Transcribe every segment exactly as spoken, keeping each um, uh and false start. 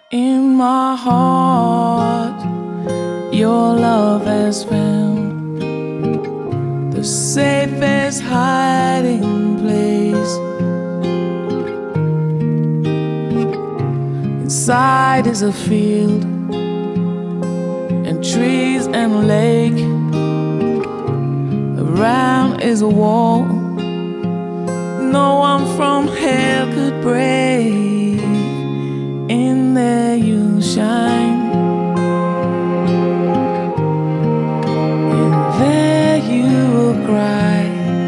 In my heart, your love has found the safest hiding place. Inside is a field and trees and a lake. Around is a wall no one from hell could break. In there you shine, in there you will cry.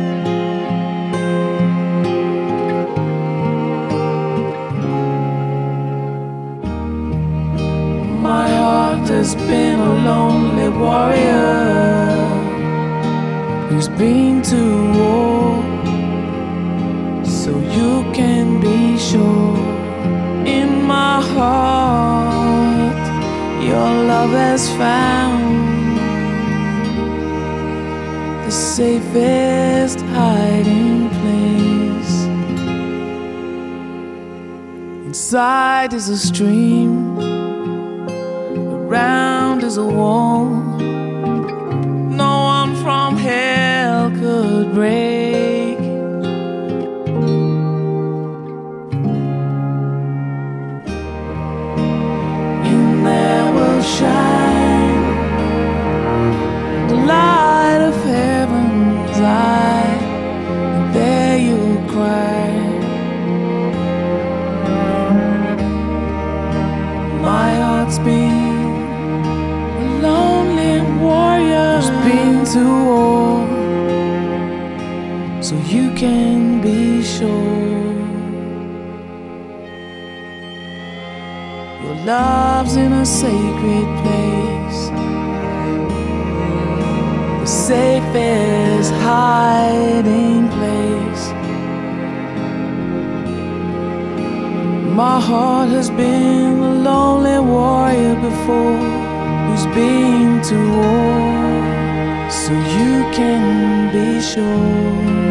My heart has been a lonely warrior who's been to war, so you can be sure. In my heart, your love has found the safest hiding place. Inside is a stream, around is a wall no one from hell could break. In there will shine the light of heaven's eye, and there you'll cry. My heart's been a lonely warrior who's been to war, so you can be sure. Your love's in a sacred place, the safest hiding place. My heart has been a lonely warrior before, who's been to war, so you can be sure.